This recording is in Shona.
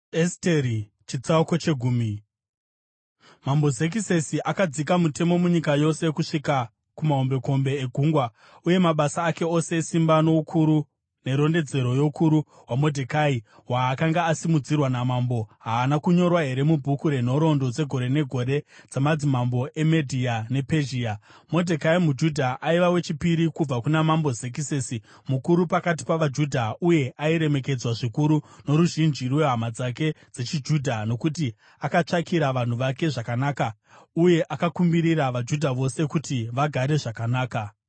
Mambo Zekisesi akadzika mutemo munyika yose kusvika kumahombekombe egungwa, uye mabasa ake ose esimba noukuru nerondedzero youkuru hwaModhekai, hwaakanga asimudzirwa namambo, haana kunyorwa here mubhuku renhoroondo dzegore negore dzamadzimambo eMedhia nePezhia? Modhekai muJudha aiva wechipiri kubva kuna Mambo Zekisesi, mukuru pakati pavaJudha, uye airemekedzwa zvikuru noruzhinji rwehama dzake dzechiJudha, nokuti akatsvakira vanhu vake zvakanaka uye akakumbirira vaJudha vose kuti vagare zvakanaka.